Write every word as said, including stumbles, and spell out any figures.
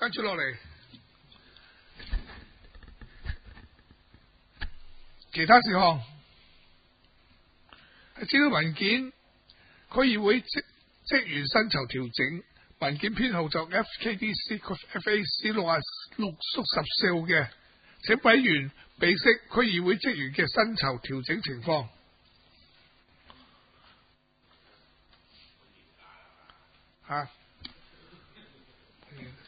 跟住落嚟，其他事項係資料文件，區議會職職員薪酬調整文件編號就 F K D C F A C 六啊六縮十四號嘅，請委員備悉區議會職員嘅薪酬調整情況。啊